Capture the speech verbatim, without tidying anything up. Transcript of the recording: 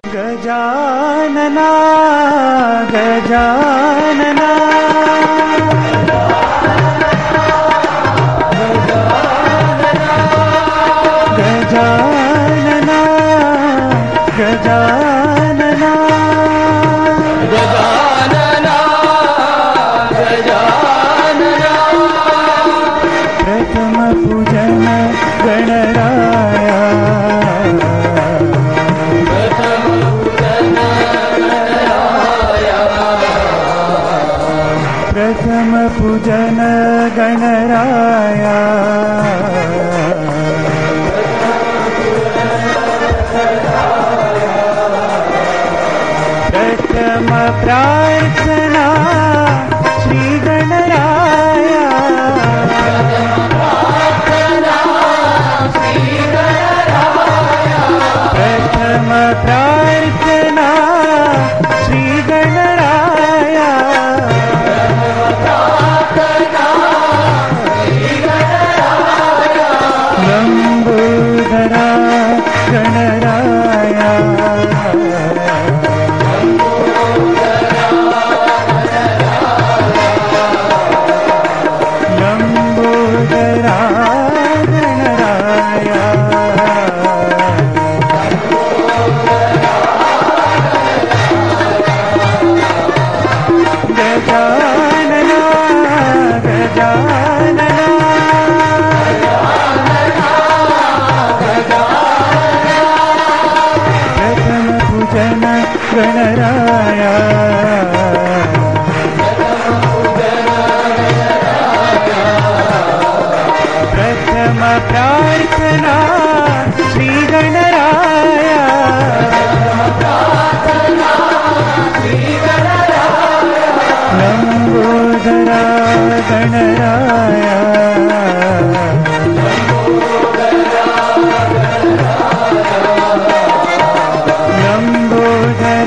गजानना गजानना गजानना गजानना गजानना गजानना प्रथम पूजन गणराया प्रथम पूजन गणराया प्रथम पूजन गणराया प्रथम प्रार्थना श्री गणराया प्रथम प्रार्थना श्री गणराया लंबोदरा गणराया लंबोदरा गणराया गजानना गजानना प्रथम पूजन गणराया प्रथम प्रार्थना श्री गणराया लंबोदरा गणराया लंबोदरा